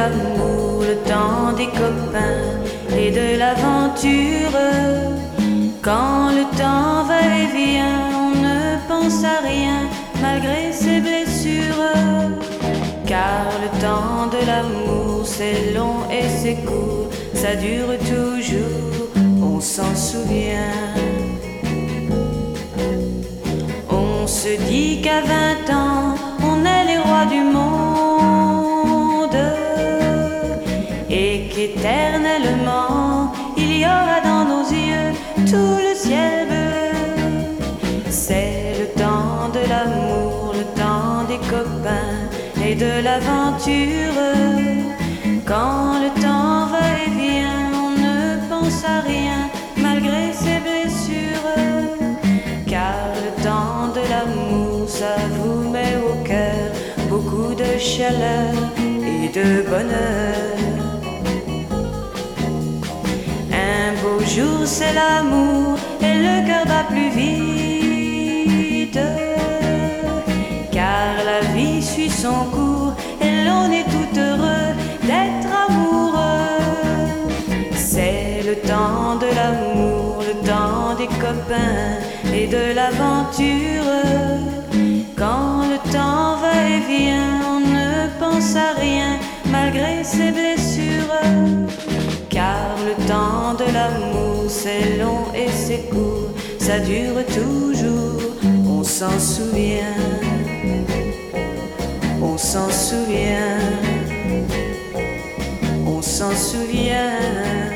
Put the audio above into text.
l'amour, le temps des copains et de l'aventure. Quand le temps va et vient, on ne pense à rien malgré ses blessures. Car le temps de l'amour c'est long et c'est court, ça dure toujours, on s'en souvient. On se dit qu'à 20 ans, on est les rois du monde et qu'éternellement, il y aura dans nos yeux tout le ciel bleu. C'est le temps de l'amour, le temps des copains et de l'aventure. Quand le temps va et vient, on ne pense à rien malgré ses blessures. Car le temps de l'amour, ça vous met au cœur beaucoup de chaleur et de bonheur. Un beau jour c'est l'amour et le cœur bat plus vite. Car la vie suit son cours et l'on est tout heureux d'être amoureux. C'est le temps de l'amour, le temps des copains et de l'aventure. Quand le temps va et vient, on ne pense à rien malgré ses blessures. Car le temps de l'amour c'est long et c'est court, ça dure toujours, on s'en souvient. On s'en souvient, on s'en souvient.